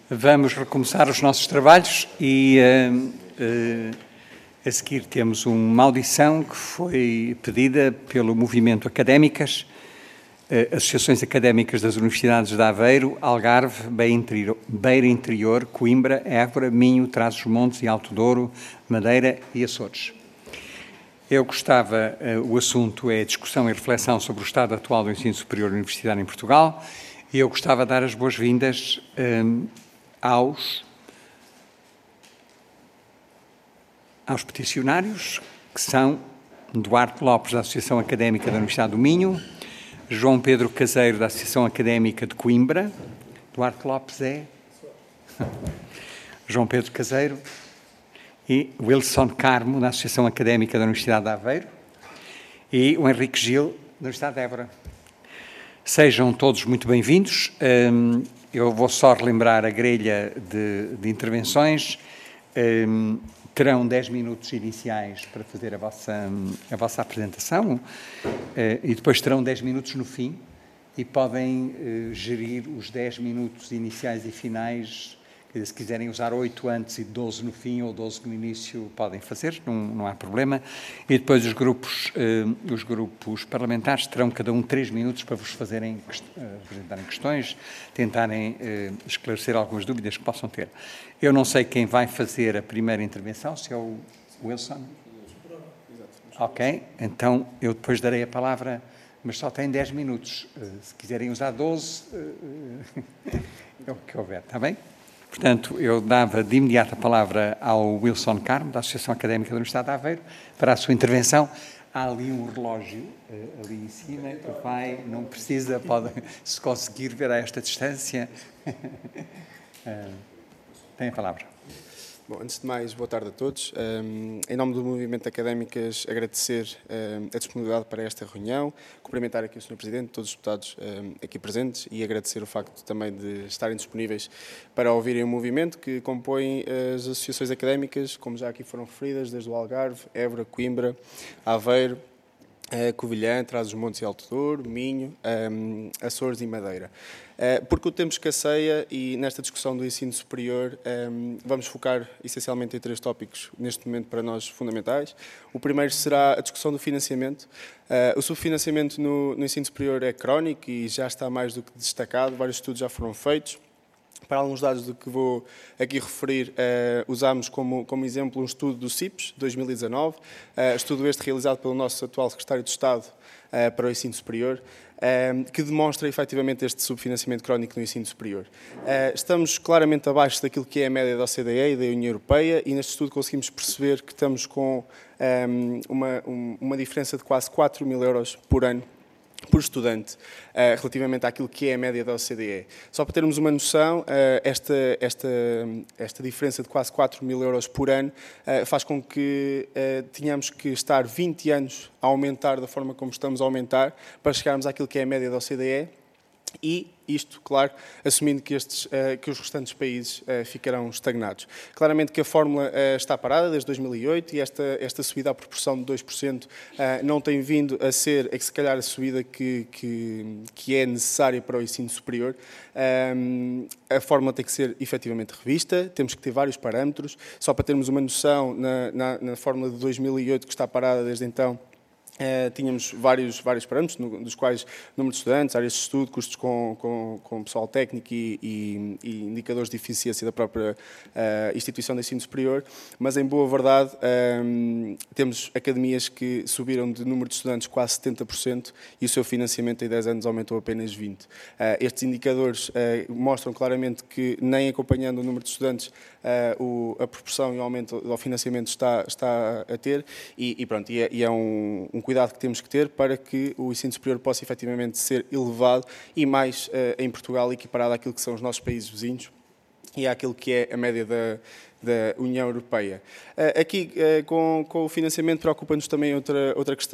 Vamos recomeçar os nossos trabalhos e a seguir temos uma audição que foi pedida pelo Movimento Académicas, Associações Académicas das Universidades de Aveiro, Algarve, Beira Interior, Coimbra, Évora, Minho, Trás-os-Montes e Alto Douro, Madeira e Açores. O assunto é discussão e reflexão sobre o estado atual do ensino superior universitário em Portugal, e eu gostava de dar as boas-vindas aos peticionários, que são Duarte Lopes, da Associação Académica da Universidade do Minho, João Pedro Caseiro, da Associação Académica de Coimbra. Duarte Lopes é? João Pedro Caseiro. E Wilson Carmo, da Associação Académica da Universidade de Aveiro. E o Henrique Gil, da Universidade de Évora. Sejam todos muito bem-vindos. Eu vou só relembrar a grelha de intervenções. Terão 10 minutos iniciais para fazer a vossa apresentação e depois terão 10 minutos no fim e podem gerir os 10 minutos iniciais e finais. Se quiserem usar 8 antes e 12 no fim ou 12 no início, podem fazer, não há problema. E depois os grupos parlamentares terão cada um 3 minutos para vos apresentarem questões, tentarem esclarecer algumas dúvidas que possam ter. Eu não sei quem vai fazer a primeira intervenção, se é o Wilson. Ok, então eu depois darei a palavra, mas só tem 10 minutos. Se quiserem usar 12, é o que houver, está bem? Portanto, eu dava de imediato a palavra ao Wilson Carmo, da Associação Académica da Universidade de Aveiro, para a sua intervenção. Há ali um relógio, ali em cima, que não precisa, pode, se conseguir ver a esta distância. Tem a palavra. Bom, antes de mais, boa tarde a todos. Em nome do Movimento Académicas, agradecer a disponibilidade para esta reunião, cumprimentar aqui o Sr. Presidente, todos os deputados aqui presentes e agradecer o facto também de estarem disponíveis para ouvirem o movimento que compõe as associações académicas, como já aqui foram referidas, desde o Algarve, Évora, Coimbra, Aveiro, Covilhã, Trás-os-Montes e Alto Douro, Minho, Açores e Madeira. Porque o tempo escasseia e nesta discussão do ensino superior vamos focar essencialmente em 3 tópicos neste momento para nós fundamentais. O primeiro será a discussão do financiamento. O subfinanciamento no ensino superior é crónico e já está mais do que destacado, vários estudos já foram feitos. Para alguns dados do que vou aqui referir, usámos como exemplo um estudo do CIPES, de 2019, estudo este realizado pelo nosso atual Secretário de Estado para o Ensino Superior, que demonstra efetivamente este subfinanciamento crónico no ensino superior. Estamos claramente abaixo daquilo que é a média da OCDE e da União Europeia e neste estudo conseguimos perceber que estamos com uma diferença de quase 4 mil euros por ano por estudante, relativamente àquilo que é a média da OCDE. Só para termos uma noção, esta diferença de quase 4 mil euros por ano faz com que tenhamos que estar 20 anos a aumentar da forma como estamos a aumentar para chegarmos àquilo que é a média da OCDE e isto, claro, assumindo que os restantes países ficarão estagnados. Claramente que a fórmula está parada desde 2008 e esta subida à proporção de 2% não tem vindo a ser, se calhar, a subida que é necessária para o ensino superior. A fórmula tem que ser efetivamente revista, temos que ter vários parâmetros. Só para termos uma noção, na fórmula de 2008, que está parada desde então, tínhamos vários parâmetros, dos quais número de estudantes, áreas de estudo, custos com pessoal técnico e indicadores de eficiência da própria instituição de ensino superior, mas em boa verdade temos academias que subiram de número de estudantes quase 70% e o seu financiamento em 10 anos aumentou apenas 20%. Estes indicadores mostram claramente que nem acompanhando o número de estudantes a proporção e o aumento do financiamento está a ter e pronto, e é um cuidado que temos que ter para que o ensino superior possa efetivamente ser elevado e mais em Portugal equiparado àquilo que são os nossos países vizinhos e àquilo que é a média da União Europeia. Aqui, com o financiamento, preocupa-nos também outra questão.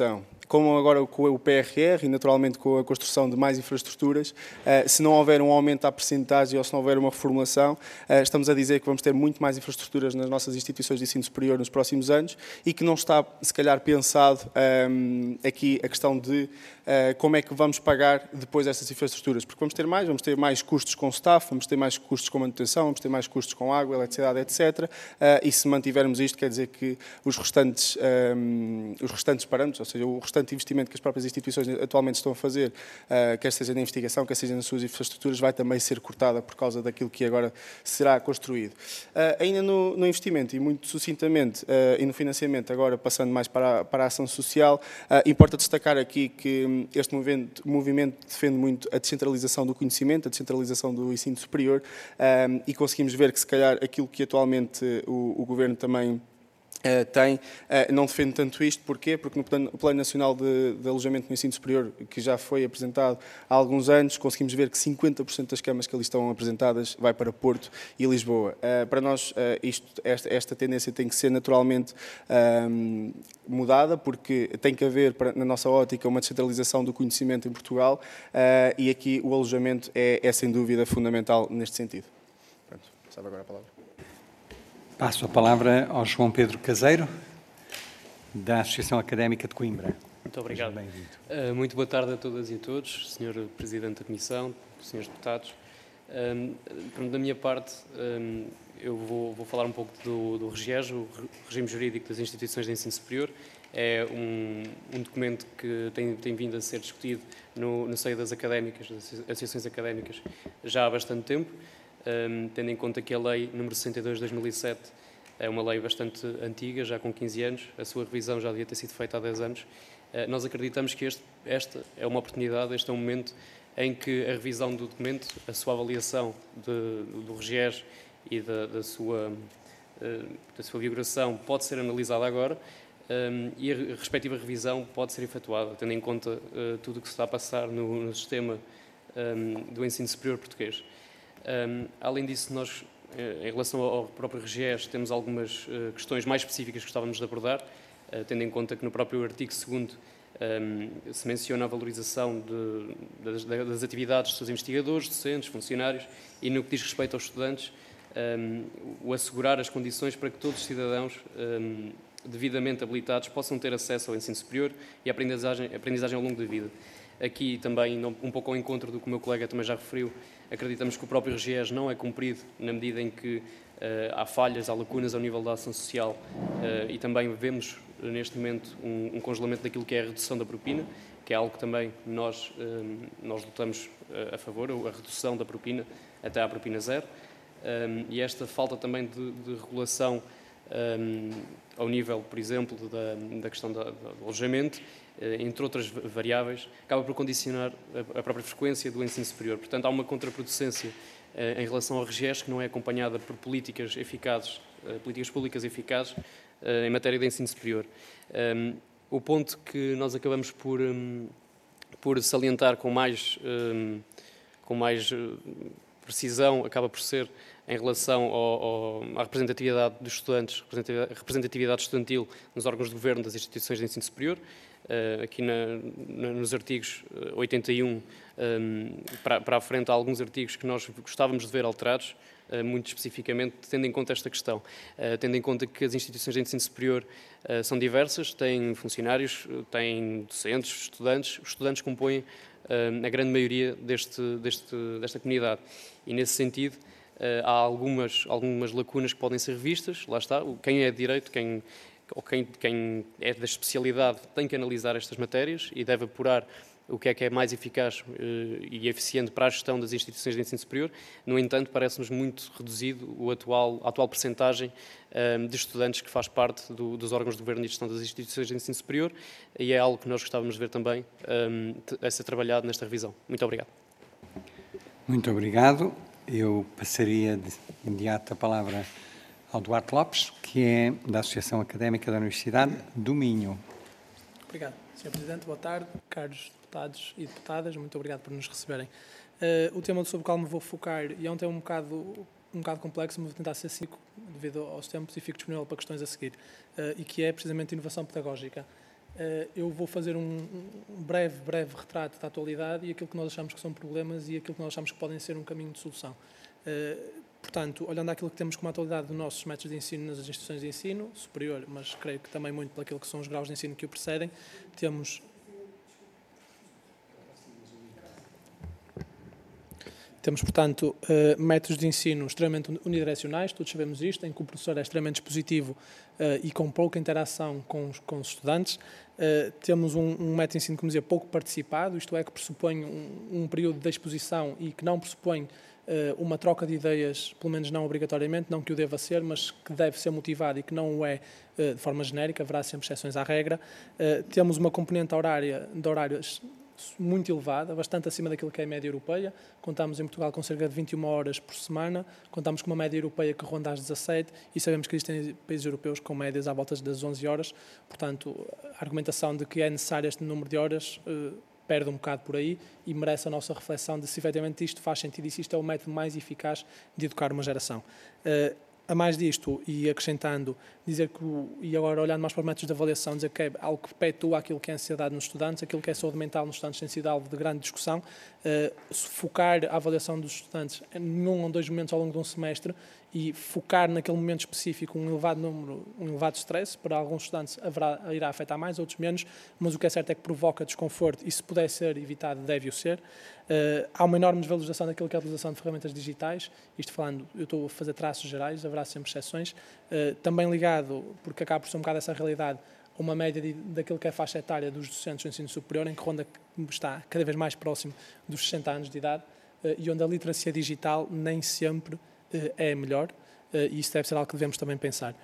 como agora com o PRR e naturalmente com a construção de mais infraestruturas, se não houver um aumento à percentagem ou se não houver uma reformulação, estamos a dizer que vamos ter muito mais infraestruturas nas nossas instituições de ensino superior nos próximos anos e que não está, se calhar, pensado aqui a questão de como é que vamos pagar depois essas infraestruturas, porque vamos ter mais custos com staff, vamos ter mais custos com manutenção, vamos ter mais custos com água, eletricidade, etc. E se mantivermos isto, quer dizer que os restantes parâmetros, ou seja, o restante investimento que as próprias instituições atualmente estão a fazer, quer seja na investigação, quer seja nas suas infraestruturas, vai também ser cortada por causa daquilo que agora será construído. Ainda no investimento, e muito sucintamente, e no financiamento, agora passando mais para a ação social, importa destacar aqui que este movimento defende muito a descentralização do conhecimento, a descentralização do ensino superior, e conseguimos ver que, se calhar, aquilo que atualmente o Governo também não defende tanto isto. Porquê? Porque no Plano Nacional de Alojamento no Ensino Superior, que já foi apresentado há alguns anos, conseguimos ver que 50% das camas que ali estão apresentadas vai para Porto e Lisboa. Para nós, esta tendência tem que ser naturalmente mudada, porque tem que haver, na nossa ótica, uma descentralização do conhecimento em Portugal, e aqui o alojamento é sem dúvida fundamental neste sentido. Pronto, sabe agora a palavra. Passo a palavra ao João Pedro Caseiro, da Associação Académica de Coimbra. Muito obrigado. Muito boa tarde a todas e a todos, Sr. Presidente da Comissão, Srs. Deputados. Da minha parte, eu vou falar um pouco do RGES, o Regime Jurídico das Instituições de Ensino Superior. É um documento que tem vindo a ser discutido no seio das académicas, das associações académicas, já há bastante tempo. Tendo em conta que a Lei número 62 de 2007 é uma lei bastante antiga, já com 15 anos, a sua revisão já devia ter sido feita há 10 anos, nós acreditamos que esta é uma oportunidade, este é um momento em que a revisão do documento, a sua avaliação do RGES e da sua vigoração pode ser analisada agora, e a respectiva revisão pode ser efetuada, tendo em conta tudo o que se está a passar no sistema do ensino superior português. Além disso, nós, em relação ao próprio RGES, temos algumas questões mais específicas que gostávamos de abordar, tendo em conta que no próprio artigo 2º se menciona a valorização das atividades dos seus investigadores, docentes, funcionários, e no que diz respeito aos estudantes, o assegurar as condições para que todos os cidadãos devidamente habilitados possam ter acesso ao ensino superior e à aprendizagem ao longo da vida. Aqui também, um pouco ao encontro do que o meu colega também já referiu, acreditamos que o próprio RGES não é cumprido na medida em que há falhas, há lacunas ao nível da ação social, e também vemos neste momento um congelamento daquilo que é a redução da propina, que é algo que também nós lutamos a favor, a redução da propina até à propina zero, e esta falta também de regulação ao nível, por exemplo, da questão do alojamento, entre outras variáveis, acaba por condicionar a própria frequência do ensino superior. Portanto, há uma contraproducência em relação ao RGES que não é acompanhada por políticas eficazes, políticas públicas eficazes em matéria de ensino superior. O ponto que nós acabamos por salientar com mais precisão acaba por ser em relação à representatividade dos estudantes, a representatividade estudantil nos órgãos de governo das instituições de ensino superior. Aqui nos artigos 81 para a frente há alguns artigos que nós gostávamos de ver alterados, muito especificamente tendo em conta esta questão, tendo em conta que as instituições de ensino superior são diversas, têm funcionários, têm docentes, estudantes, os estudantes compõem a grande maioria desta comunidade, e nesse sentido há algumas lacunas que podem ser revistas. Lá está, quem é de direito, quem é da especialidade tem que analisar estas matérias e deve apurar o que é mais eficaz e eficiente para a gestão das instituições de ensino superior. No entanto, parece-nos muito reduzido a atual percentagem de estudantes que faz parte dos órgãos de governo e gestão das instituições de ensino superior, e é algo que nós gostávamos de ver também a ser trabalhado nesta revisão. Muito obrigado. Muito obrigado. Eu passaria de imediato a palavra ao Duarte Lopes, que é da Associação Académica da Universidade do Minho. Obrigado, Sr. Presidente. Boa tarde, caros deputados e deputadas. Muito obrigado por nos receberem. O tema sobre o qual me vou focar, e é um tema um bocado complexo, mas vou tentar ser cinco devido aos tempos e fico disponível para questões a seguir, e que é precisamente inovação pedagógica. Eu vou fazer um breve retrato da atualidade e aquilo que nós achamos que são problemas e aquilo que nós achamos que podem ser um caminho de solução. Portanto, olhando àquilo que temos como atualidade dos nossos métodos de ensino nas instituições de ensino superior, mas creio que também muito pelaquilo que são os graus de ensino que o precedem, temos, portanto, métodos de ensino extremamente unidirecionais, todos sabemos isto, em que o professor é extremamente expositivo e com pouca interação com os estudantes. Temos um método de ensino, como dizia, pouco participado, isto é, que pressupõe um período de exposição e que não pressupõe uma troca de ideias, pelo menos não obrigatoriamente, não que o deva ser, mas que deve ser motivado e que não o é de forma genérica, haverá sempre exceções à regra. Temos uma componente de horários muito elevada, bastante acima daquilo que é a média europeia. Contamos em Portugal com cerca de 21 horas por semana, contamos com uma média europeia que ronda às 17 e sabemos que existem países europeus com médias à volta das 11 horas. Portanto, a argumentação de que é necessário este número de horas perde um bocado por aí e merece a nossa reflexão de se efetivamente isto faz sentido e se isto é o método mais eficaz de educar uma geração. A mais disto, e acrescentando, dizer que, e agora olhando mais para os métodos de avaliação, dizer que é algo que perpetua aquilo que é ansiedade nos estudantes, aquilo que é saúde mental nos estudantes tem sido alvo de grande discussão, focar a avaliação dos estudantes em 1 ou 2 momentos ao longo de um semestre e focar naquele momento específico um elevado stress, para alguns estudantes irá afetar mais, outros menos, mas o que é certo é que provoca desconforto e se puder ser evitado, deve-o ser. Há uma enorme desvalorização daquilo que é a utilização de ferramentas digitais, isto falando, eu estou a fazer traços gerais, haverá sempre exceções, também ligado, porque acaba por ser um bocado essa realidade, uma média daquilo que é a faixa etária dos docentes do ensino superior, em que ronda está cada vez mais próximo dos 60 anos de idade, e onde a literacia digital nem sempre é melhor, e isso deve ser algo que devemos também pensar.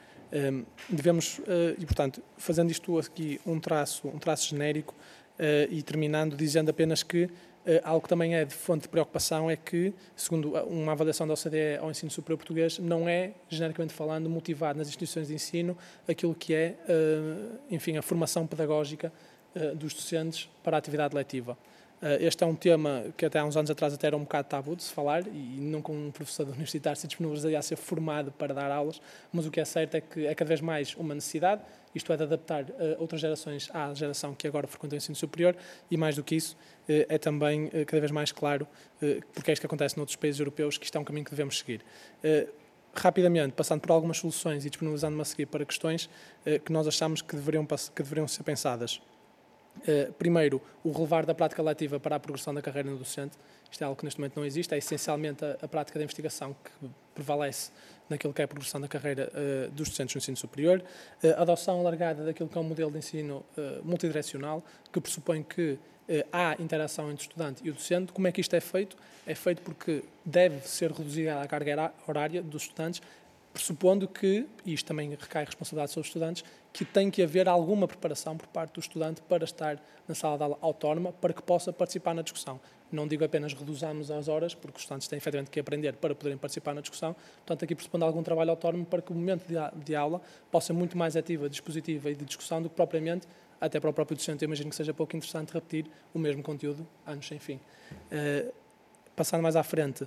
E portanto, fazendo isto aqui um traço genérico, e terminando dizendo apenas que algo que também é de fonte de preocupação é que, segundo uma avaliação da OCDE ao ensino superior português, não é, genericamente falando, motivado nas instituições de ensino aquilo que é, enfim, a formação pedagógica dos docentes para a atividade letiva. Este é um tema que até há uns anos atrás até era um bocado tabu de se falar e nunca um professor universitário se disponibilizaria a ser formado para dar aulas, mas o que é certo é que é cada vez mais uma necessidade, isto é, de adaptar outras gerações à geração que agora frequenta o ensino superior e, mais do que isso, é também cada vez mais claro, porque é isto que acontece noutros países europeus, que isto é um caminho que devemos seguir. Rapidamente, passando por algumas soluções e disponibilizando-me a seguir para questões que nós achamos que deveriam ser pensadas. Primeiro, o relevar da prática letiva para a progressão da carreira no docente. Isto é algo que neste momento não existe, é essencialmente a prática da investigação que prevalece naquilo que é a progressão da carreira dos docentes no ensino superior. A adoção alargada daquilo que é um modelo de ensino multidirecional, que pressupõe que há interação entre o estudante e o docente. Como é que isto é feito? É feito porque deve ser reduzida a carga horária dos estudantes, pressupondo que, e isto também recai responsabilidade sobre os estudantes, que tem que haver alguma preparação por parte do estudante para estar na sala de aula autónoma, para que possa participar na discussão. Não digo apenas reduzamos as horas, porque os estudantes têm efetivamente que aprender para poderem participar na discussão, portanto aqui pressupondo algum trabalho autónomo para que o momento de aula possa ser muito mais ativa, dispositiva e de discussão do que propriamente, até para o próprio docente, eu imagino que seja pouco interessante repetir o mesmo conteúdo, anos sem fim. Passando mais à frente,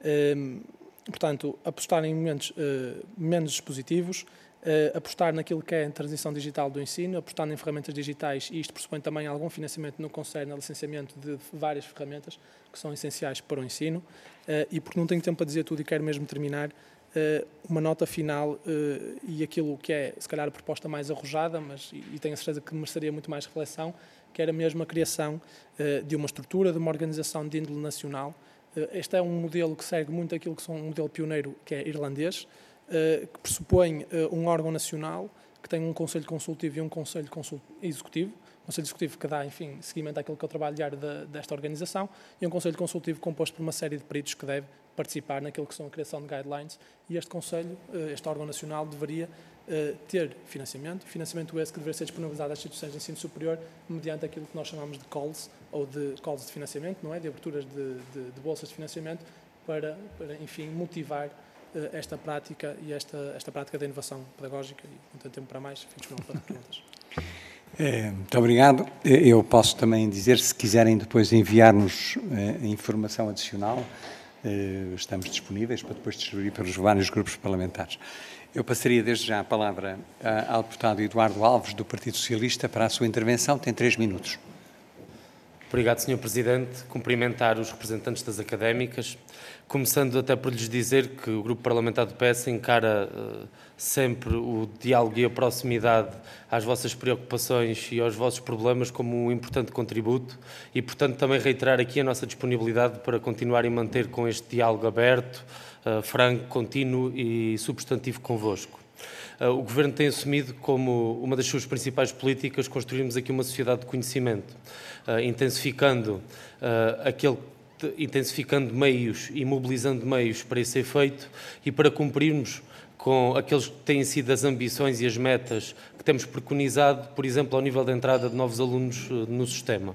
portanto, apostar em momentos menos expositivos, apostar naquilo que é a transição digital do ensino, apostar em ferramentas digitais, e isto pressupõe também algum financiamento no concerne ao licenciamento de várias ferramentas que são essenciais para o ensino. E porque não tenho tempo para dizer tudo e quero mesmo terminar, uma nota final e aquilo que é, se calhar, a proposta mais arrojada, mas e tenho a certeza que mereceria muito mais reflexão, que era mesmo a criação de uma estrutura, de uma organização de índole nacional. Este é um modelo que segue muito aquilo que são um modelo pioneiro, que é irlandês, que pressupõe um órgão nacional que tem um conselho consultivo e um conselho executivo. Um conselho executivo que dá, enfim, seguimento àquilo que é o trabalho diário desta organização e um conselho consultivo composto por uma série de peritos que deve participar naquilo que são a criação de guidelines e este conselho, este órgão nacional, deveria ter financiamento esse que deveria ser disponibilizado às instituições de ensino superior mediante aquilo que nós chamamos de calls, ou de calls de financiamento, não é? De aberturas de bolsas de financiamento para enfim, motivar esta prática e esta prática da inovação pedagógica. E não tenho tempo para mais, fico disponível para perguntas. Muito obrigado. Eu posso também dizer, se quiserem depois enviar-nos informação adicional, estamos disponíveis para depois distribuir pelos vários grupos parlamentares. Eu passaria desde já a palavra ao deputado Eduardo Alves, do Partido Socialista, para a sua intervenção. Tem 3 minutos. Obrigado, Sr. Presidente. Cumprimentar os representantes das académicas, começando até por lhes dizer que o Grupo Parlamentar do PS encara sempre o diálogo e a proximidade às vossas preocupações e aos vossos problemas como um importante contributo e, portanto, também reiterar aqui a nossa disponibilidade para continuar e manter com este diálogo aberto, franco, contínuo e substantivo convosco. O Governo tem assumido como uma das suas principais políticas construirmos aqui uma sociedade de conhecimento, intensificando meios e mobilizando meios para esse efeito e para cumprirmos com aqueles que têm sido as ambições e as metas que temos preconizado, por exemplo, ao nível da entrada de novos alunos no sistema.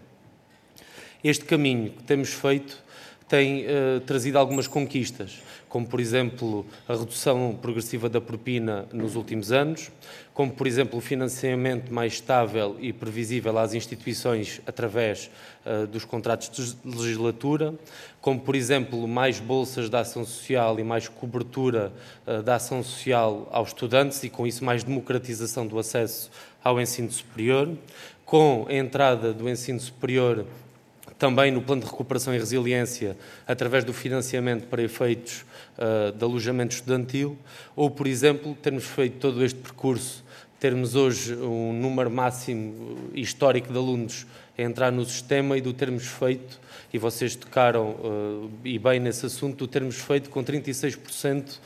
Este caminho que temos feito tem trazido algumas conquistas, como, por exemplo, a redução progressiva da propina nos últimos anos, como, por exemplo, o financiamento mais estável e previsível às instituições através dos contratos de legislatura, como, por exemplo, mais bolsas de ação social e mais cobertura da ação social aos estudantes e, com isso, mais democratização do acesso ao ensino superior, com a entrada do ensino superior também no plano de recuperação e resiliência, através do financiamento para efeitos de alojamento estudantil, ou, por exemplo, termos feito todo este percurso, termos hoje um número máximo histórico de alunos a entrar no sistema e do termos feito, e vocês tocaram e bem nesse assunto, do termos feito com 36%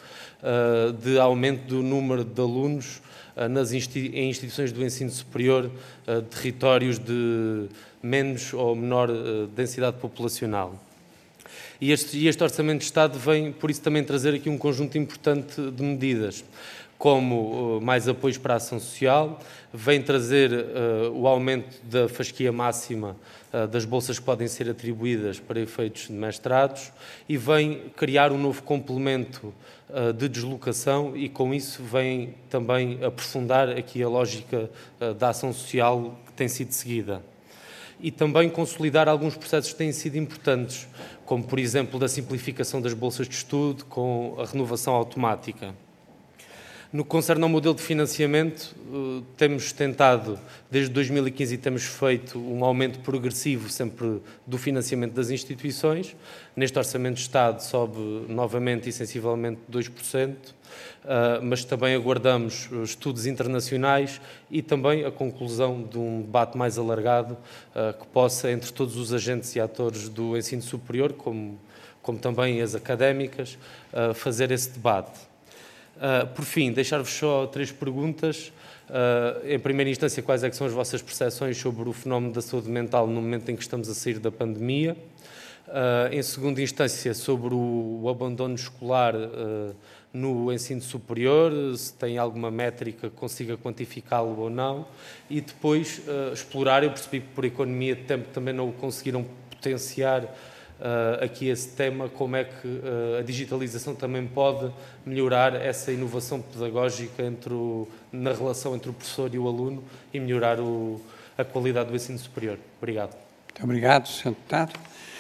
de aumento do número de alunos em instituições do ensino superior, territórios de menos ou menor densidade populacional. E este Orçamento de Estado vem, por isso, também trazer aqui um conjunto importante de medidas, como mais apoios para a ação social, vem trazer o aumento da fasquia máxima das bolsas que podem ser atribuídas para efeitos de mestrados e vem criar um novo complemento de deslocação e, com isso, vem também aprofundar aqui a lógica da ação social que tem sido seguida. E também consolidar alguns processos que têm sido importantes, como, por exemplo, da simplificação das bolsas de estudo com a renovação automática. No que concerne ao modelo de financiamento, temos tentado, desde 2015, temos feito um aumento progressivo sempre do financiamento das instituições. Neste Orçamento de Estado sobe novamente e sensivelmente 2%, mas também aguardamos estudos internacionais e também a conclusão de um debate mais alargado que possa, entre todos os agentes e atores do ensino superior, como também as académicas, fazer esse debate. Por fim, deixar-vos só 3 perguntas. Em primeira instância, quais é que são as vossas percepções sobre o fenómeno da saúde mental no momento em que estamos a sair da pandemia? Em segunda instância, sobre o abandono escolar no ensino superior, se tem alguma métrica que consiga quantificá-lo ou não. E depois explorar, eu percebi que por economia de tempo também não o conseguiram potenciar aqui esse tema, como é que a digitalização também pode melhorar essa inovação pedagógica na relação entre o professor e o aluno e melhorar a qualidade do ensino superior. Obrigado. Muito obrigado, Sr. Deputado.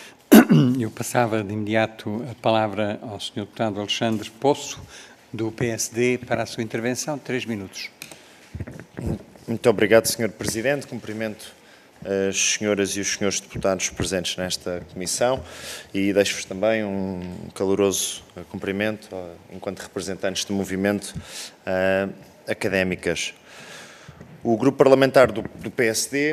Eu passava de imediato a palavra ao Sr. Deputado Alexandre Poço, do PSD, para a sua intervenção. 3 minutos. Muito obrigado, Sr. Presidente. Cumprimento as senhoras e os senhores deputados presentes nesta comissão e deixo-vos também um caloroso cumprimento enquanto representantes do movimento académicas. O Grupo Parlamentar do PSD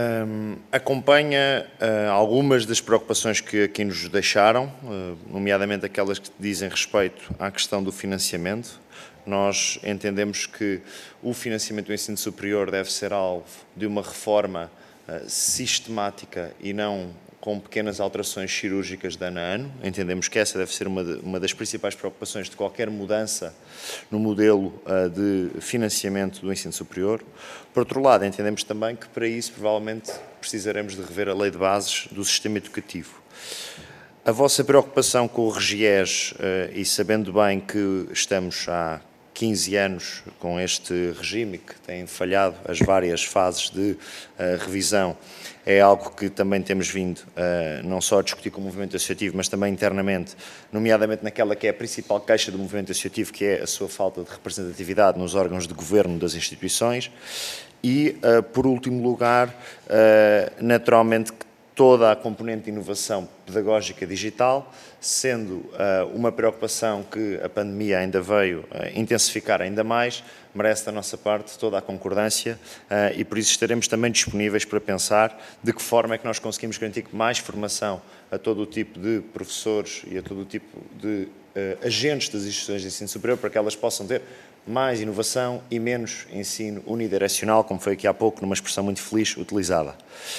acompanha algumas das preocupações que aqui nos deixaram, nomeadamente aquelas que dizem respeito à questão do financiamento. Nós entendemos que o financiamento do ensino superior deve ser alvo de uma reforma sistemática e não com pequenas alterações cirúrgicas de ano a ano. Entendemos que essa deve ser uma das principais preocupações de qualquer mudança no modelo de financiamento do ensino superior. Por outro lado, entendemos também que para isso provavelmente precisaremos de rever a lei de bases do sistema educativo. A vossa preocupação com o RGES, e sabendo bem que estamos há 15 anos com este regime, que tem falhado as várias fases de revisão, é algo que também temos vindo não só a discutir com o movimento associativo, mas também internamente, nomeadamente naquela que é a principal queixa do movimento associativo, que é a sua falta de representatividade nos órgãos de governo das instituições. E, por último lugar, naturalmente, toda a componente de inovação pedagógica digital, sendo uma preocupação que a pandemia ainda veio intensificar ainda mais, merece da nossa parte toda a concordância e por isso estaremos também disponíveis para pensar de que forma é que nós conseguimos garantir mais formação a todo o tipo de professores e a todo o tipo de agentes das instituições de ensino superior para que elas possam ter mais inovação e menos ensino unidirecional, como foi aqui há pouco, numa expressão muito feliz utilizada.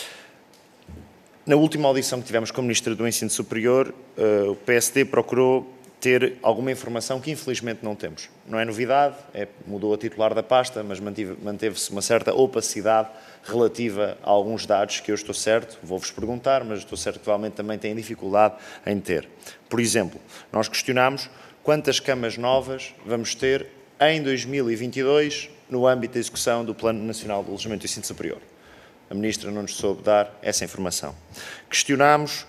Na última audição que tivemos com o Ministro do Ensino Superior, o PSD procurou ter alguma informação que infelizmente não temos. Não é novidade, mudou a titular da pasta, mas manteve-se uma certa opacidade relativa a alguns dados que eu estou certo, vou-vos perguntar, mas estou certo que provavelmente também têm dificuldade em ter. Por exemplo, nós questionámos quantas camas novas vamos ter em 2022 no âmbito da execução do Plano Nacional de Alojamento do Ensino Superior. A Ministra não nos soube dar essa informação. Questionámos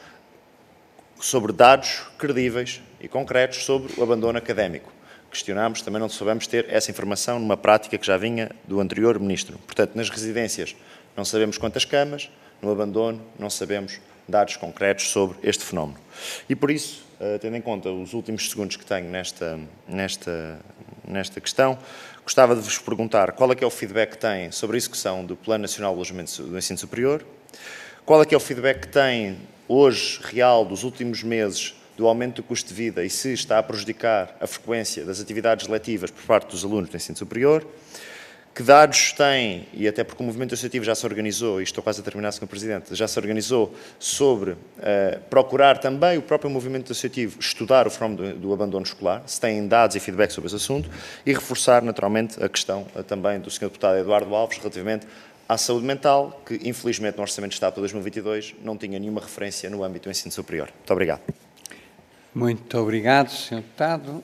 sobre dados credíveis e concretos sobre o abandono académico. Questionámos, também não soubemos ter essa informação numa prática que já vinha do anterior Ministro. Portanto, nas residências não sabemos quantas camas, no abandono não sabemos dados concretos sobre este fenómeno. E por isso, tendo em conta os últimos segundos que tenho nesta questão, gostava de vos perguntar qual é que é o feedback que têm sobre a execução do Plano Nacional de Alojamento do Ensino Superior, qual é que é o feedback que têm hoje, real, dos últimos meses, do aumento do custo de vida e se está a prejudicar a frequência das atividades letivas por parte dos alunos do ensino superior, que dados têm, e até porque o movimento associativo já se organizou, e estou quase a terminar, Sr. Presidente, já se organizou sobre procurar também o próprio movimento associativo estudar o fenómeno do abandono escolar, se têm dados e feedback sobre esse assunto, e reforçar naturalmente a questão também do Sr. Deputado Eduardo Alves relativamente à saúde mental, que infelizmente no Orçamento de Estado para 2022 não tinha nenhuma referência no âmbito do ensino superior. Muito obrigado. Muito obrigado, Sr. Deputado.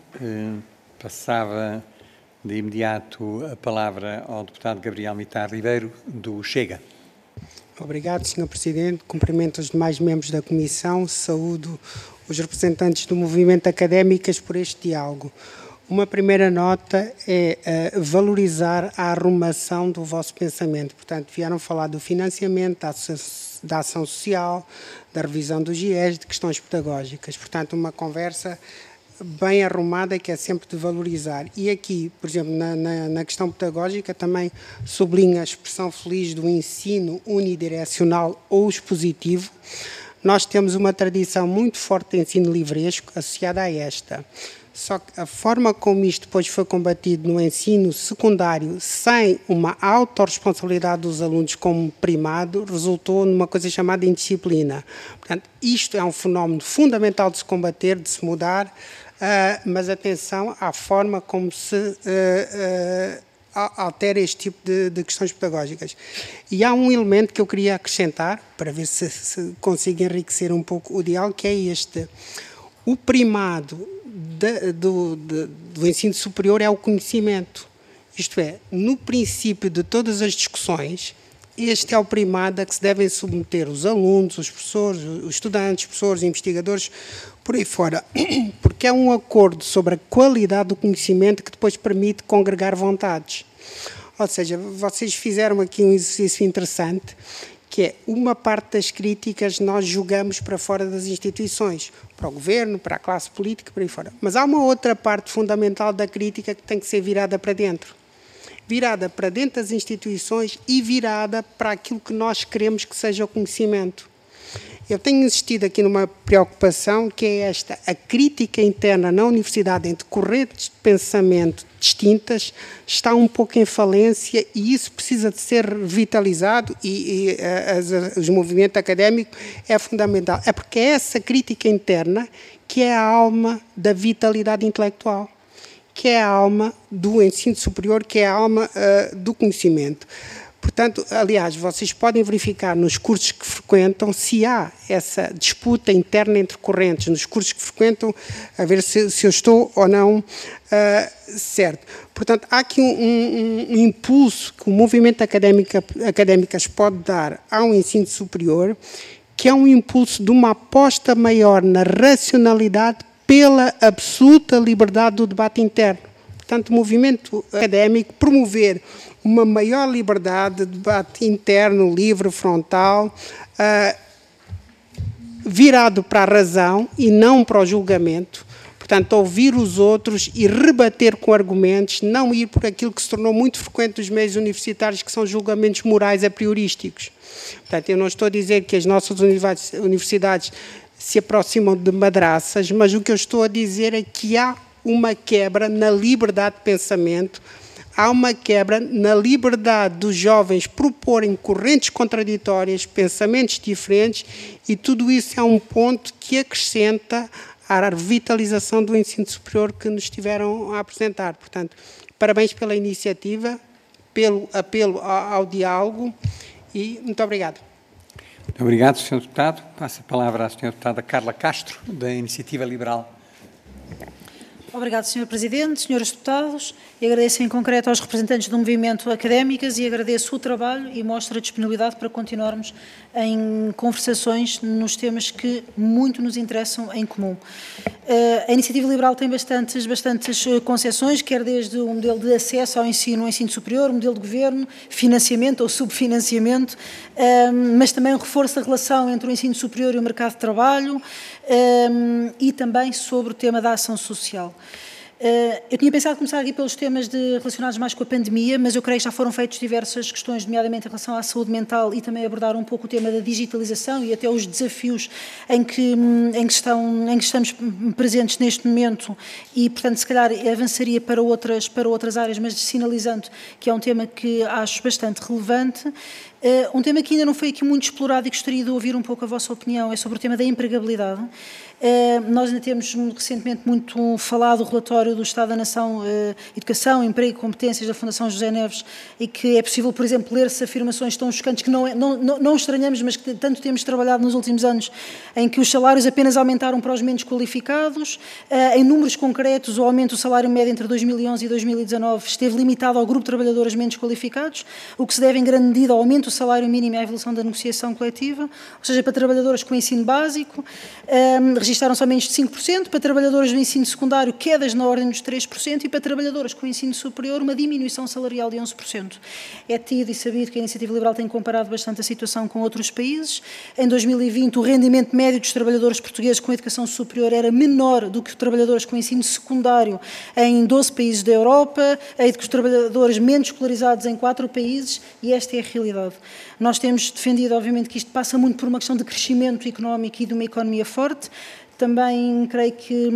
Passava de imediato a palavra ao Deputado Gabriel Mitar Ribeiro, do Chega. Obrigado, Sr. Presidente. Cumprimento os demais membros da Comissão. Saúdo os representantes do movimento académicas por este diálogo. Uma primeira nota é valorizar a arrumação do vosso pensamento. Portanto, vieram falar do financiamento, da ação social, da revisão do GIES, de questões pedagógicas. Portanto, uma conversa bem arrumada que é sempre de valorizar. E aqui, por exemplo, na questão pedagógica, também sublinho a expressão feliz do ensino unidirecional ou expositivo. Nós temos uma tradição muito forte de ensino livresco associada a esta. Só que a forma como isto depois foi combatido no ensino secundário, sem uma autorresponsabilidade dos alunos como primado, resultou numa coisa chamada indisciplina. Portanto, isto é um fenómeno fundamental de se combater, de se mudar, mas atenção à forma como se altera este tipo de questões pedagógicas. E há um elemento que eu queria acrescentar, para ver se consigo enriquecer um pouco o diálogo, que é este. O primado do ensino superior é o conhecimento. Isto é, no princípio de todas as discussões, este é o primado a que se devem submeter os alunos, os professores, os estudantes, professores, investigadores, por aí fora. Porque é um acordo sobre a qualidade do conhecimento que depois permite congregar vontades. Ou seja, vocês fizeram aqui um exercício interessante, que é uma parte das críticas nós jogamos para fora das instituições, para o governo, para a classe política, por aí fora. Mas há uma outra parte fundamental da crítica que tem que ser virada para dentro. Virada para dentro das instituições e virada para aquilo que nós queremos que seja o conhecimento. Eu tenho insistido aqui numa preocupação que é esta, a crítica interna na universidade entre correntes de pensamento distintas está um pouco em falência e isso precisa de ser revitalizado e o movimento académico é fundamental. É porque é essa crítica interna que é a alma da vitalidade intelectual, que é a alma do ensino superior, que é a alma do conhecimento. Portanto, aliás, vocês podem verificar nos cursos que frequentam se há essa disputa interna entre correntes, nos cursos que frequentam, a ver se eu estou ou não certo. Portanto, há aqui um impulso que o movimento académicas pode dar ao ensino superior, que é um impulso de uma aposta maior na racionalidade pela absoluta liberdade do debate interno. Portanto, o movimento académico promover uma maior liberdade de debate interno, livre, frontal, virado para a razão e não para o julgamento. Portanto, ouvir os outros e rebater com argumentos, não ir por aquilo que se tornou muito frequente nos meios universitários, que são julgamentos morais a priorísticos. Portanto, eu não estou a dizer que as nossas universidades se aproximam de madraças, mas o que eu estou a dizer é que há uma quebra na liberdade de pensamento, há uma quebra na liberdade dos jovens proporem correntes contraditórias, pensamentos diferentes, e tudo isso é um ponto que acrescenta à revitalização do ensino superior que nos estiveram a apresentar. Portanto, parabéns pela iniciativa, pelo apelo ao diálogo e muito obrigado. Muito obrigado, Sr. Deputado. Passo a palavra à Sra. Deputada Carla Castro, da Iniciativa Liberal. Obrigado, Sr. Presidente, Srs. Deputados, e agradeço em concreto aos representantes do movimento académicas e agradeço o trabalho e mostro a disponibilidade para continuarmos em conversações nos temas que muito nos interessam em comum. A Iniciativa Liberal tem bastantes concepções, quer desde o modelo de acesso ao ensino superior, o modelo de governo, financiamento ou subfinanciamento, mas também o reforço da relação entre o ensino superior e o mercado de trabalho, e também sobre o tema da ação social. Eu tinha pensado começar aqui pelos temas relacionados mais com a pandemia, mas eu creio que já foram feitas diversas questões, nomeadamente em relação à saúde mental, e também abordar um pouco o tema da digitalização e até os desafios em que estamos presentes neste momento, e, portanto, se calhar avançaria para outras áreas, mas sinalizando que é um tema que acho bastante relevante. Um tema que ainda não foi aqui muito explorado e gostaria de ouvir um pouco a vossa opinião, é sobre o tema da empregabilidade. Nós ainda temos recentemente muito falado o relatório do Estado da Nação, Educação, Emprego e Competências da Fundação José Neves, e que é possível, por exemplo, ler-se afirmações tão chocantes que não estranhamos, mas que tanto temos trabalhado nos últimos anos, em que os salários apenas aumentaram para os menos qualificados. Em números concretos, o aumento do salário médio entre 2011 e 2019 esteve limitado ao grupo de trabalhadores menos qualificados, o que se deve em grande medida ao aumento do salário mínimo e à evolução da negociação coletiva, ou seja, para trabalhadoras com ensino básico, registaram-se aumentos de 5%, para trabalhadoras do ensino secundário quedas na ordem dos 3% e para trabalhadoras com ensino superior uma diminuição salarial de 11%. É tido e sabido que a Iniciativa Liberal tem comparado bastante a situação com outros países. Em 2020, o rendimento médio dos trabalhadores portugueses com educação superior era menor do que os trabalhadores com ensino secundário em 12 países da Europa, e do que os trabalhadores menos escolarizados em 4 países, e esta é a realidade. Nós temos defendido, obviamente, que isto passa muito por uma questão de crescimento económico e de uma economia forte. Também creio que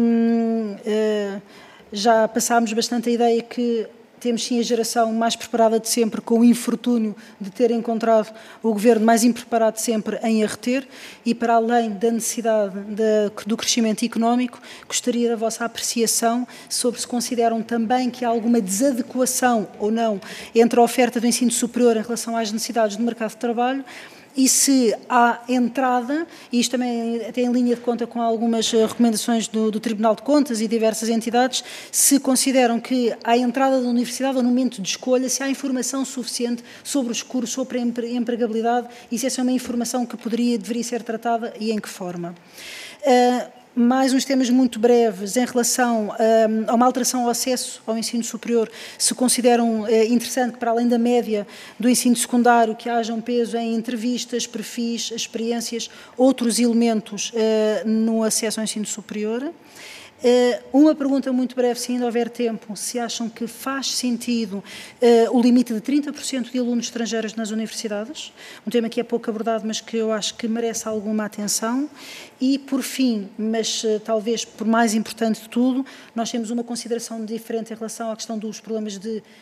já passámos bastante a ideia que temos sim a geração mais preparada de sempre, com o infortúnio de ter encontrado o governo mais impreparado de sempre em a reter, e para além da necessidade do crescimento económico, gostaria da vossa apreciação sobre se consideram também que há alguma desadequação ou não entre a oferta do ensino superior em relação às necessidades do mercado de trabalho, e se há entrada, e isto também até em linha de conta com algumas recomendações do Tribunal de Contas e diversas entidades, se consideram que à entrada da universidade ou no momento de escolha, se há informação suficiente sobre os cursos, sobre a empregabilidade, e se essa é uma informação que deveria ser tratada e em que forma. Mais uns temas muito breves em relação a uma alteração ao acesso ao ensino superior. Se consideram interessante que, para além da média do ensino secundário, que haja um peso em entrevistas, perfis, experiências, outros elementos no acesso ao ensino superior. Uma pergunta muito breve, se ainda houver tempo, se acham que faz sentido o limite de 30% de alunos estrangeiros nas universidades, um tema que é pouco abordado, mas que eu acho que merece alguma atenção. E, por fim, mas talvez por mais importante de tudo, nós temos uma consideração diferente em relação à questão dos problemas de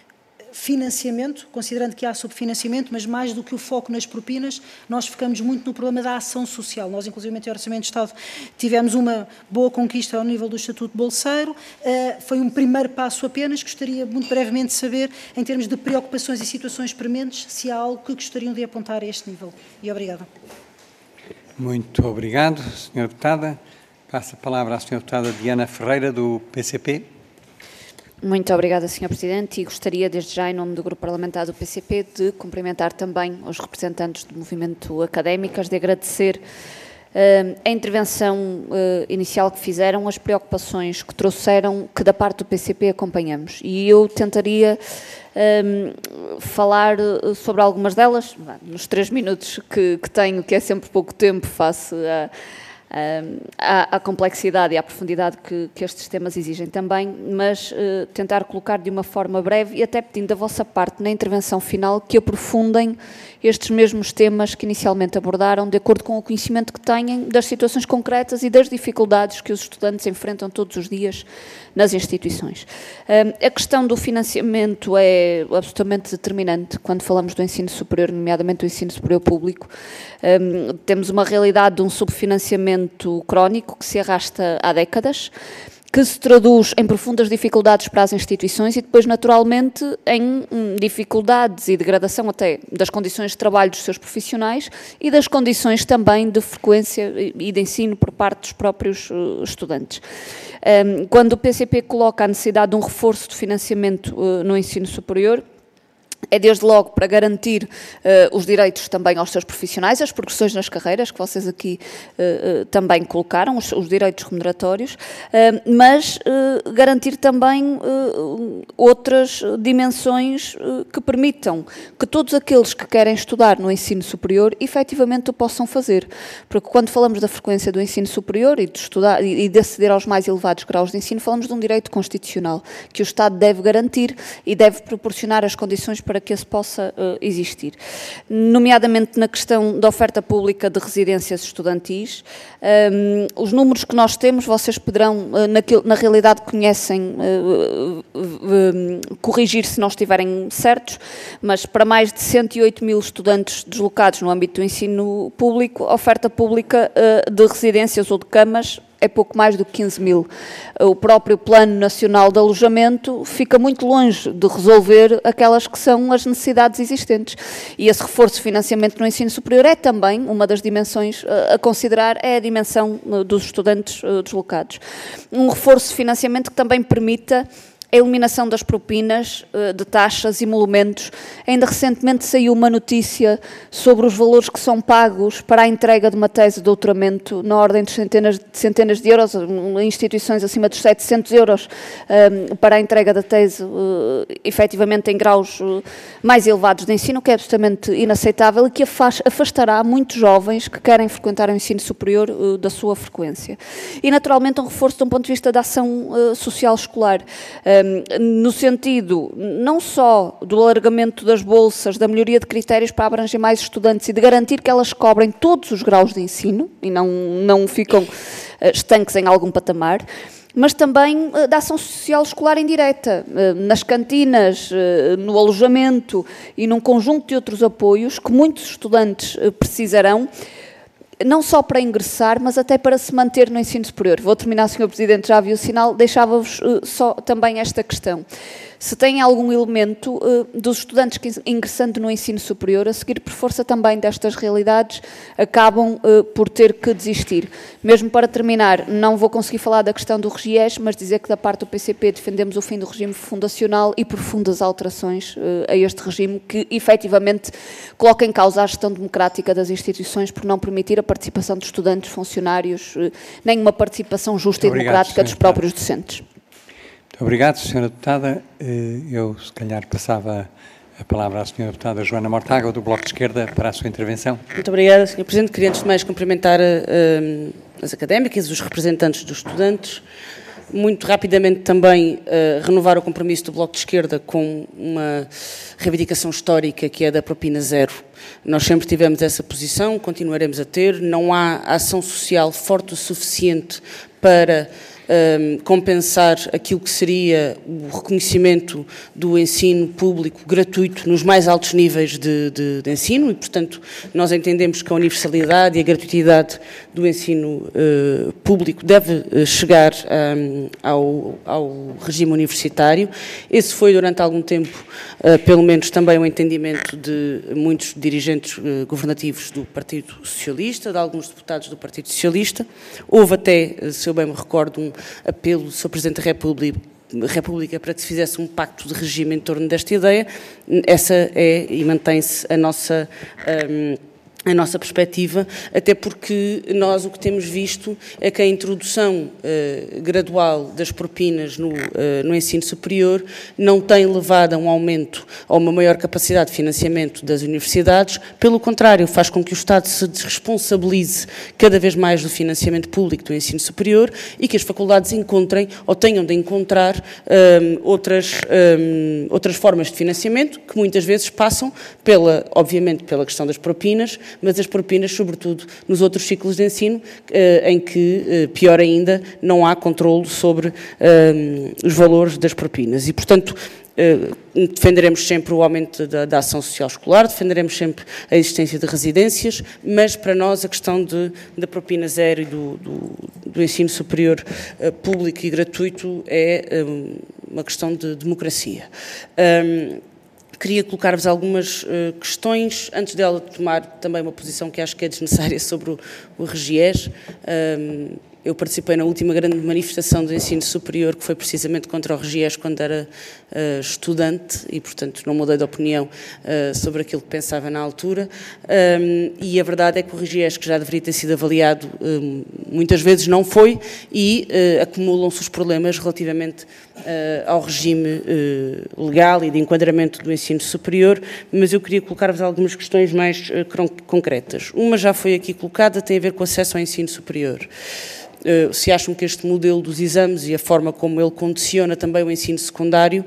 financiamento, considerando que há subfinanciamento, mas mais do que o foco nas propinas, nós focamos muito no problema da ação social. Nós, inclusive, em Orçamento de Estado, tivemos uma boa conquista ao nível do Estatuto Bolseiro, foi um primeiro passo apenas. Gostaria muito brevemente de saber, em termos de preocupações e situações prementes, se há algo que gostariam de apontar a este nível. E obrigada. Muito obrigado, Sra. Deputada. Passo a palavra à Sra. Deputada Diana Ferreira, do PCP. Muito obrigada, Sr. Presidente, e gostaria, desde já, em nome do Grupo Parlamentar do PCP, de cumprimentar também os representantes do movimento académicas, de agradecer a intervenção inicial que fizeram, as preocupações que trouxeram, que da parte do PCP acompanhamos. E eu tentaria falar sobre algumas delas, nos 3 minutos que tenho, que é sempre pouco tempo face à complexidade e à profundidade que estes temas exigem também, mas tentar colocar de uma forma breve e até pedindo da vossa parte na intervenção final que aprofundem estes mesmos temas que inicialmente abordaram, de acordo com o conhecimento que têm das situações concretas e das dificuldades que os estudantes enfrentam todos os dias nas instituições. A questão do financiamento é absolutamente determinante quando falamos do ensino superior, nomeadamente do ensino superior público. Temos uma realidade de um subfinanciamento crónico que se arrasta há décadas, que se traduz em profundas dificuldades para as instituições e depois, naturalmente, em dificuldades e degradação até das condições de trabalho dos seus profissionais e das condições também de frequência e de ensino por parte dos próprios estudantes. Quando o PCP coloca a necessidade de um reforço de financiamento no ensino superior, é desde logo para garantir os direitos também aos seus profissionais, as progressões nas carreiras, que vocês aqui também colocaram, os direitos remuneratórios, mas garantir também outras dimensões que permitam que todos aqueles que querem estudar no ensino superior efetivamente o possam fazer. Porque quando falamos da frequência do ensino superior e de estudar e de aceder aos mais elevados graus de ensino, falamos de um direito constitucional que o Estado deve garantir e deve proporcionar as condições para que esse possa existir. Nomeadamente na questão da oferta pública de residências estudantis, os números que nós temos, vocês poderão, na realidade conhecem, corrigir se não estiverem certos, mas para mais de 108 mil estudantes deslocados no âmbito do ensino público, a oferta pública de residências ou de camas é pouco mais do que 15 mil. O próprio Plano Nacional de Alojamento fica muito longe de resolver aquelas que são as necessidades existentes. E esse reforço de financiamento no ensino superior é também uma das dimensões a considerar, é a dimensão dos estudantes deslocados. Um reforço de financiamento que também permita a eliminação das propinas, de taxas e emolumentos. Ainda recentemente saiu uma notícia sobre os valores que são pagos para a entrega de uma tese de doutoramento na ordem de centenas de euros, em instituições acima dos 700 euros para a entrega da tese, efetivamente em graus mais elevados de ensino, que é absolutamente inaceitável e que afastará muitos jovens que querem frequentar o ensino superior da sua frequência. E, naturalmente, um reforço de um ponto de vista da ação social escolar, no sentido não só do alargamento das bolsas, da melhoria de critérios para abranger mais estudantes e de garantir que elas cobrem todos os graus de ensino e não ficam estanques em algum patamar, mas também da ação social escolar indireta, nas cantinas, no alojamento e num conjunto de outros apoios que muitos estudantes precisarão, não só para ingressar, mas até para se manter no ensino superior. Vou terminar, Sr. Presidente, já viu o sinal, deixava-vos só também esta questão. Se tem algum elemento dos estudantes que ingressando no ensino superior, a seguir por força também destas realidades, acabam por ter que desistir. Mesmo para terminar, não vou conseguir falar da questão do RGIES, mas dizer que da parte do PCP defendemos o fim do regime fundacional e profundas alterações a este regime que efetivamente coloca em causa a gestão democrática das instituições por não permitir a participação de estudantes, funcionários, nem uma participação justa e democrática dos próprios docentes. Muito obrigado, Sra. Deputada. Eu, se calhar, passava a palavra à Sra. Deputada Joana Mortágua, do Bloco de Esquerda, para a sua intervenção. Muito obrigada, Sr. Presidente. Queria, antes de mais, cumprimentar as académicas, os representantes dos estudantes. Muito rapidamente também renovar o compromisso do Bloco de Esquerda com uma reivindicação histórica que é da propina zero. Nós sempre tivemos essa posição, continuaremos a ter. Não há ação social forte o suficiente para compensar aquilo que seria o reconhecimento do ensino público gratuito nos mais altos níveis de ensino e, portanto, nós entendemos que a universalidade e a gratuitidade do ensino público deve chegar ao regime universitário. Esse foi, durante algum tempo, pelo menos também o entendimento de muitos dirigentes governativos do Partido Socialista, de alguns deputados do Partido Socialista. Houve até, se eu bem me recordo, um apelo do Sr. Presidente da República para que se fizesse um pacto de regime em torno desta ideia. Essa é e mantém-se a nossa perspectiva, até porque nós o que temos visto é que a introdução gradual das propinas no ensino superior não tem levado a um aumento, a uma maior capacidade de financiamento das universidades, pelo contrário, faz com que o Estado se desresponsabilize cada vez mais do financiamento público do ensino superior e que as faculdades encontrem ou tenham de encontrar outras formas de financiamento que muitas vezes passam obviamente pela questão das propinas, mas as propinas, sobretudo, nos outros ciclos de ensino, em que, pior ainda, não há controle sobre os valores das propinas. E, portanto, defenderemos sempre o aumento da ação social escolar, defenderemos sempre a existência de residências, mas, para nós, a questão da propina zero e do ensino superior público e gratuito é uma questão de democracia. Queria colocar-vos algumas questões, antes dela tomar também uma posição que acho que é desnecessária sobre o RGES. Eu participei na última grande manifestação do ensino superior, que foi precisamente contra o RGES quando era estudante e, portanto, não mudei de opinião sobre aquilo que pensava na altura. E a verdade é que o RGES, que já deveria ter sido avaliado, muitas vezes não foi e acumulam-se os problemas relativamente ao regime legal e de enquadramento do ensino superior, mas eu queria colocar-vos algumas questões mais concretas. Uma já foi aqui colocada, tem a ver com o acesso ao ensino superior. Se acham que este modelo dos exames e a forma como ele condiciona também o ensino secundário,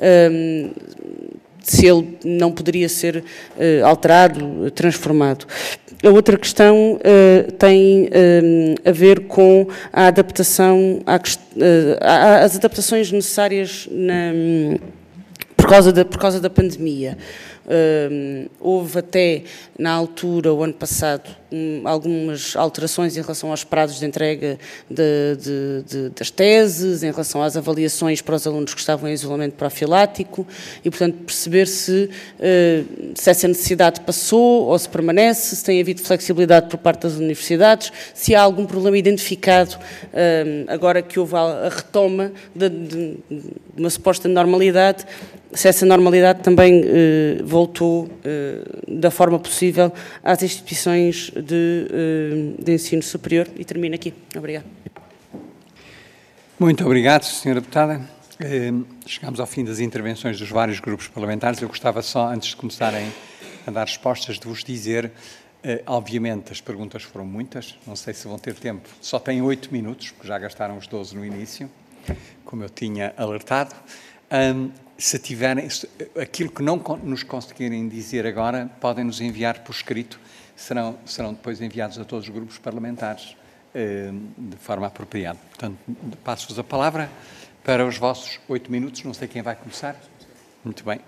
se ele não poderia ser alterado, transformado. A outra questão tem a ver com a adaptação, às adaptações necessárias por causa da pandemia. Houve até, na altura, o ano passado, algumas alterações em relação aos prazos de entrega das teses, em relação às avaliações para os alunos que estavam em isolamento profilático e, portanto, perceber se essa necessidade passou ou se permanece, se tem havido flexibilidade por parte das universidades, se há algum problema identificado agora que houve a retoma de uma suposta normalidade, se essa normalidade também voltou da forma possível às instituições de ensino superior. E termino aqui. Obrigada. Muito obrigado, Sra. Deputada. Chegamos ao fim das intervenções dos vários grupos parlamentares. Eu gostava só, antes de começarem a dar respostas, de vos dizer, obviamente as perguntas foram muitas, não sei se vão ter tempo, só têm 8 minutos, porque já gastaram os 12 no início, como eu tinha alertado. Se tiverem, aquilo que não nos conseguirem dizer agora, podem nos enviar por escrito, serão depois enviados a todos os grupos parlamentares de forma apropriada. Portanto, passo-vos a palavra para os vossos 8 minutos, não sei quem vai começar. Muito bem.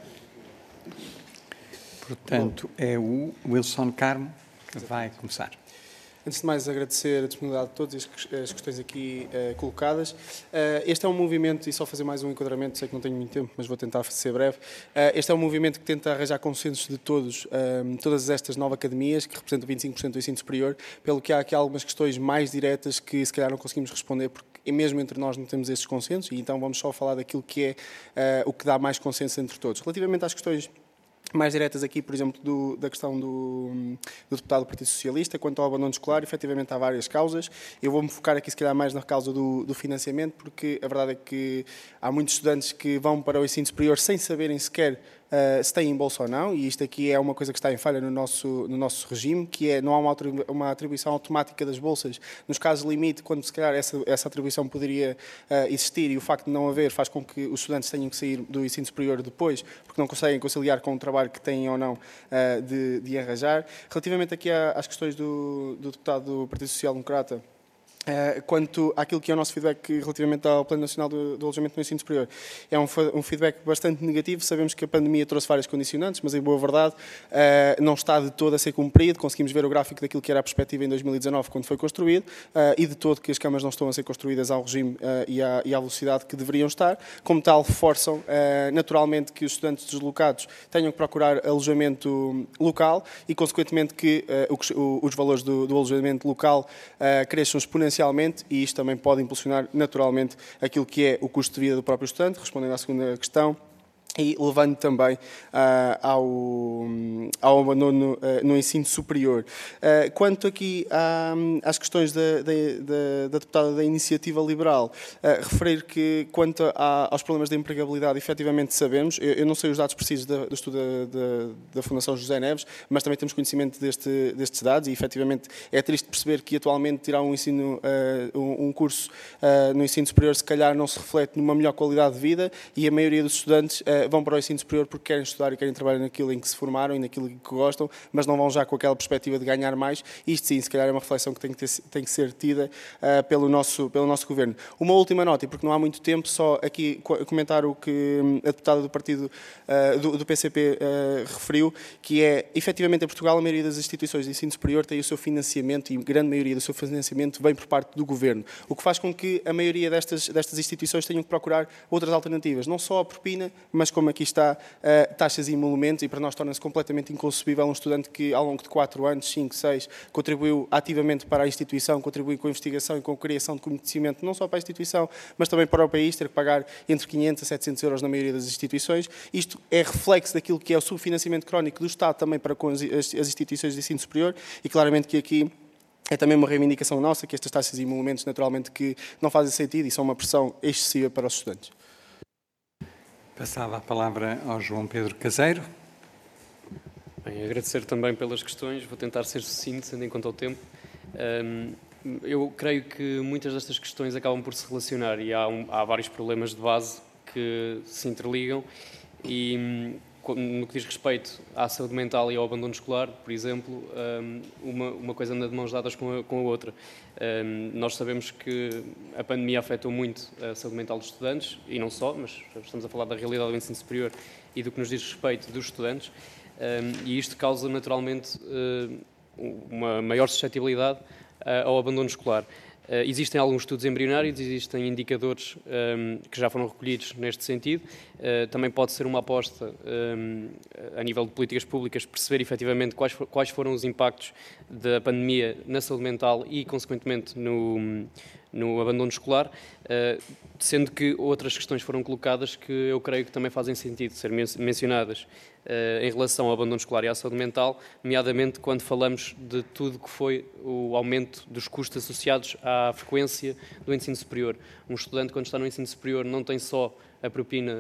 Portanto, é o Wilson Carmo que vai começar. Antes de mais, agradecer a disponibilidade de todas as questões aqui colocadas. Este é um movimento, e só fazer mais um enquadramento, sei que não tenho muito tempo, mas vou tentar ser breve. Este é um movimento que tenta arranjar consensos de todas estas 9 academias, que representam 25% do ensino superior, pelo que há aqui algumas questões mais diretas que se calhar não conseguimos responder, porque mesmo entre nós não temos esses consensos, e então vamos só falar daquilo que é o que dá mais consenso entre todos. Relativamente às questões mais diretas aqui, por exemplo, da questão do deputado do Partido Socialista, quanto ao abandono escolar, efetivamente há várias causas. Eu vou-me focar aqui, se calhar, mais na causa do financiamento, porque a verdade é que há muitos estudantes que vão para o ensino superior sem saberem sequer se têm bolsa ou não, e isto aqui é uma coisa que está em falha no nosso regime, que é não há uma atribuição automática das bolsas. Nos casos limite, quando se calhar essa atribuição poderia existir, e o facto de não haver faz com que os estudantes tenham que sair do ensino superior depois, porque não conseguem conciliar com o trabalho que têm ou não de arranjar. Relativamente aqui às questões do deputado do Partido Social Democrata, Quanto àquilo que é o nosso feedback relativamente ao Plano Nacional do Alojamento no Ensino Superior, é um feedback bastante negativo. Sabemos que a pandemia trouxe várias condicionantes, mas, em boa verdade, não está de todo a ser cumprido. Conseguimos ver o gráfico daquilo que era a perspectiva em 2019, quando foi construído, e de todo que as câmaras não estão a ser construídas ao regime e à velocidade que deveriam estar. Como tal, forçam naturalmente que os estudantes deslocados tenham que procurar alojamento local e, consequentemente, que os valores do alojamento local cresçam exponencialmente, e isto também pode impulsionar naturalmente aquilo que é o custo de vida do próprio estudante, respondendo à segunda questão, e levando também ao abandono no ensino superior. Quanto aqui às questões da deputada da Iniciativa Liberal, referir que, quanto aos problemas de empregabilidade, efetivamente sabemos, eu não sei os dados precisos do estudo da Fundação José Neves, mas também temos conhecimento destes dados, e efetivamente é triste perceber que atualmente tirar um curso no ensino superior se calhar não se reflete numa melhor qualidade de vida, e a maioria dos estudantes vão para o ensino superior porque querem estudar e querem trabalhar naquilo em que se formaram e naquilo que gostam, mas não vão já com aquela perspectiva de ganhar mais. Isto sim, se calhar é uma reflexão que tem que ser tida pelo nosso Governo. Uma última nota, e porque não há muito tempo, só aqui comentar o que a deputada do partido do PCP referiu, que é, efetivamente, em Portugal, a maioria das instituições de ensino superior tem o seu financiamento, e a grande maioria do seu financiamento vem por parte do Governo, o que faz com que a maioria destas instituições tenham que procurar outras alternativas, não só a propina, mas, como aqui está, taxas e emolumentos, e para nós torna-se completamente inconcebível um estudante que, ao longo de 4 anos, 5, 6, contribuiu ativamente para a instituição, contribuiu com a investigação e com a criação de conhecimento, não só para a instituição, mas também para o país, ter que pagar entre 500 a 700 euros na maioria das instituições. Isto é reflexo daquilo que é o subfinanciamento crónico do Estado também para com as instituições de ensino superior, e claramente que aqui é também uma reivindicação nossa, que estas taxas e emolumentos, naturalmente, que não fazem sentido e são uma pressão excessiva para os estudantes. Passava a palavra ao João Pedro Caseiro. Bem, agradecer também pelas questões, vou tentar ser sucinto, tendo em conta o tempo. Eu creio que muitas destas questões acabam por se relacionar, e há vários problemas de base que se interligam, e no que diz respeito à saúde mental e ao abandono escolar, por exemplo, uma coisa anda de mãos dadas com a outra. Nós sabemos que a pandemia afetou muito a saúde mental dos estudantes, e não só, mas estamos a falar da realidade do ensino superior e do que nos diz respeito dos estudantes, e isto causa naturalmente uma maior suscetibilidade ao abandono escolar. Existem alguns estudos embrionários, existem indicadores que já foram recolhidos neste sentido. Também pode ser uma aposta a nível de políticas públicas perceber efetivamente quais foram os impactos da pandemia na saúde mental e, consequentemente, no abandono escolar, sendo que outras questões foram colocadas que eu creio que também fazem sentido ser mencionadas em relação ao abandono escolar e à saúde mental, nomeadamente quando falamos de tudo que foi o aumento dos custos associados à frequência do ensino superior. Um estudante, quando está no ensino superior, não tem só a propina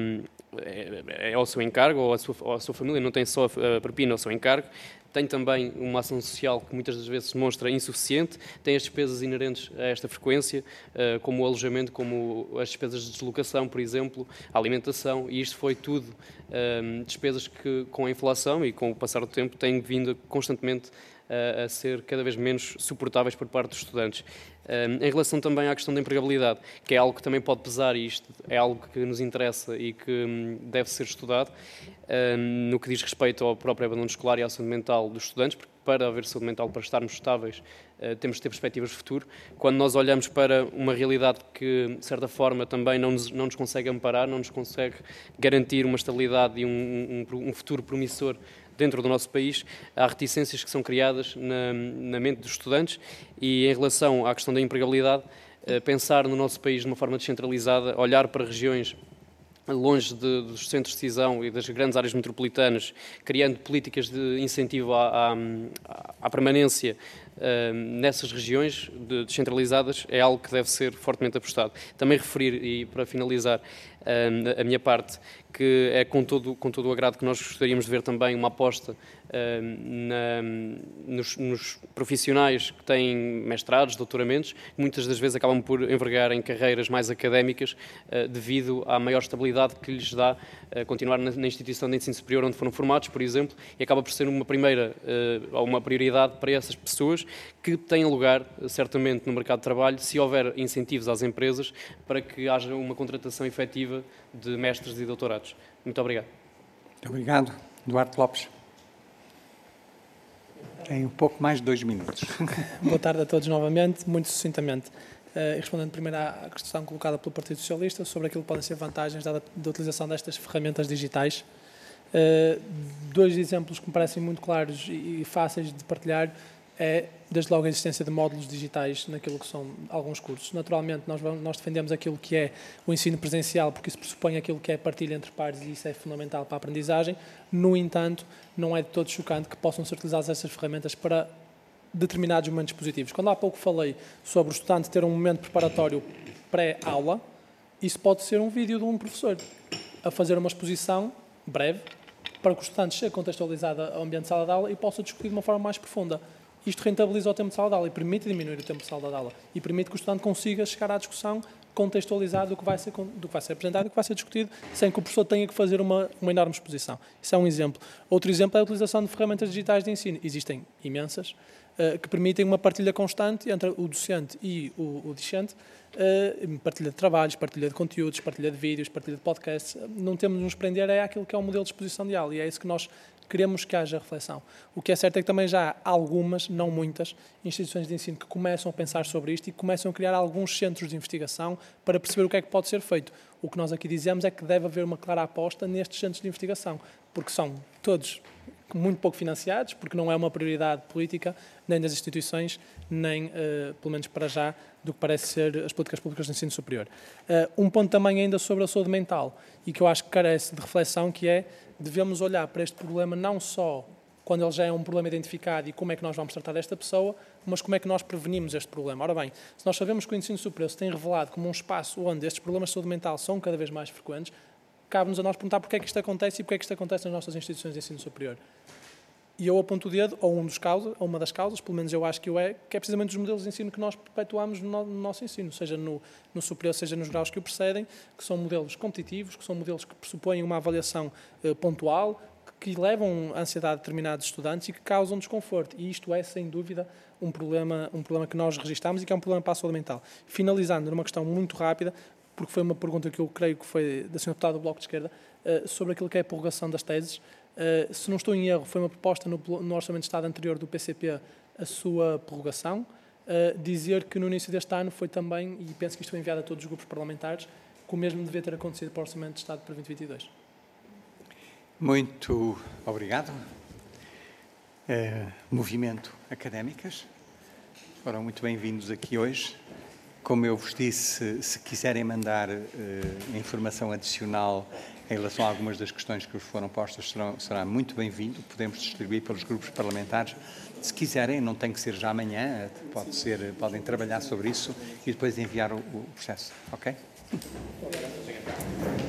ao seu encargo, ou a sua família não tem só a propina ao seu encargo, tem também uma ação social que muitas das vezes se mostra insuficiente, tem as despesas inerentes a esta frequência, como o alojamento, como as despesas de deslocação, por exemplo, a alimentação, e isto foi tudo despesas que, com a inflação e com o passar do tempo, têm vindo constantemente a ser cada vez menos suportáveis por parte dos estudantes. Em relação também à questão da empregabilidade, que é algo que também pode pesar, e isto é algo que nos interessa e que deve ser estudado, no que diz respeito ao próprio abandono escolar e à saúde mental dos estudantes, porque para haver saúde mental, para estarmos estáveis, temos de ter perspectivas de futuro. Quando nós olhamos para uma realidade que, de certa forma, também não nos consegue amparar, não nos consegue garantir uma estabilidade e um futuro promissor dentro do nosso país, há reticências que são criadas na mente dos estudantes, e em relação à questão da empregabilidade, pensar no nosso país de uma forma descentralizada, olhar para regiões longe dos centros de decisão e das grandes áreas metropolitanas, criando políticas de incentivo à permanência nessas regiões descentralizadas, é algo que deve ser fortemente apostado. Também referir, e para finalizar a minha parte, que é com todo o agrado que nós gostaríamos de ver também uma aposta nos profissionais que têm mestrados, doutoramentos, que muitas das vezes acabam por envergar em carreiras mais académicas devido à maior estabilidade que lhes dá continuar na instituição de ensino superior onde foram formados, por exemplo, e acaba por ser uma prioridade para essas pessoas iniciativas que têm lugar, certamente, no mercado de trabalho, se houver incentivos às empresas para que haja uma contratação efetiva de mestres e doutorados. Muito obrigado. Muito obrigado. Duarte Lopes. Tem um pouco mais de 2 minutos. Boa tarde a todos novamente, muito sucintamente. Respondendo primeiro à questão colocada pelo Partido Socialista sobre aquilo que podem ser vantagens da utilização destas ferramentas digitais. 2 exemplos que me parecem muito claros e fáceis de partilhar é, desde logo, a existência de módulos digitais naquilo que são alguns cursos. Naturalmente, nós defendemos aquilo que é o ensino presencial, porque isso pressupõe aquilo que é a partilha entre pares e isso é fundamental para a aprendizagem. No entanto, não é de todo chocante que possam ser utilizadas essas ferramentas para determinados momentos positivos. Quando há pouco falei sobre o estudante ter um momento preparatório pré-aula, isso pode ser um vídeo de um professor a fazer uma exposição breve para que o estudante chegue contextualizado ao ambiente de sala de aula e possa discutir de uma forma mais profunda. Isto rentabiliza o tempo de sala de aula e permite diminuir o tempo de sala de aula e permite que o estudante consiga chegar à discussão contextualizado do que vai ser apresentado e do que vai ser discutido, sem que o professor tenha que fazer uma enorme exposição. Isso é um exemplo. Outro exemplo é a utilização de ferramentas digitais de ensino. Existem imensas, que permitem uma partilha constante entre o docente e o discente, partilha de trabalhos, partilha de conteúdos, partilha de vídeos, partilha de podcasts. Não temos de nos prender àquilo que é o modelo de exposição de aula e é isso que nós queremos que haja reflexão. O que é certo é que também já há algumas, não muitas, instituições de ensino que começam a pensar sobre isto e começam a criar alguns centros de investigação para perceber o que é que pode ser feito. O que nós aqui dizemos é que deve haver uma clara aposta nestes centros de investigação, porque são todos muito pouco financiados, porque não é uma prioridade política, nem das instituições, nem, pelo menos para já, do que parece ser as políticas públicas de ensino superior. Um ponto também ainda sobre a saúde mental, e que eu acho que carece de reflexão, que é, devemos olhar para este problema não só quando ele já é um problema identificado e como é que nós vamos tratar desta pessoa, mas como é que nós prevenimos este problema. Ora bem, se nós sabemos que o ensino superior se tem revelado como um espaço onde estes problemas de saúde mental são cada vez mais frequentes, cabe-nos a nós perguntar porque é que isto acontece e porque é que isto acontece nas nossas instituições de ensino superior. E eu aponto o dedo a uma das causas, pelo menos eu acho que é precisamente os modelos de ensino que nós perpetuamos no nosso ensino, seja no superior, seja nos graus que o precedem, que são modelos competitivos, que são modelos que pressupõem uma avaliação pontual, que levam a ansiedade a determinados estudantes e que causam desconforto. E isto é, sem dúvida, um problema que nós registramos e que é um problema para a saúde mental. Finalizando numa questão muito rápida, porque foi uma pergunta que eu creio que foi da senhora deputada do Bloco de Esquerda, sobre aquilo que é a prorrogação das teses. Se não estou em erro, foi uma proposta no Orçamento de Estado anterior do PCP a sua prorrogação. Dizer que no início deste ano foi também, e penso que isto foi enviado a todos os grupos parlamentares, que o mesmo devia ter acontecido para o Orçamento de Estado para 2022. Muito obrigado. Movimento Académicas, foram muito bem-vindos aqui hoje. Como eu vos disse, se quiserem mandar informação adicional em relação a algumas das questões que vos foram postas, será muito bem-vindo. Podemos distribuir pelos grupos parlamentares. Se quiserem, não tem que ser já amanhã, podem trabalhar sobre isso e depois enviar o processo. Ok?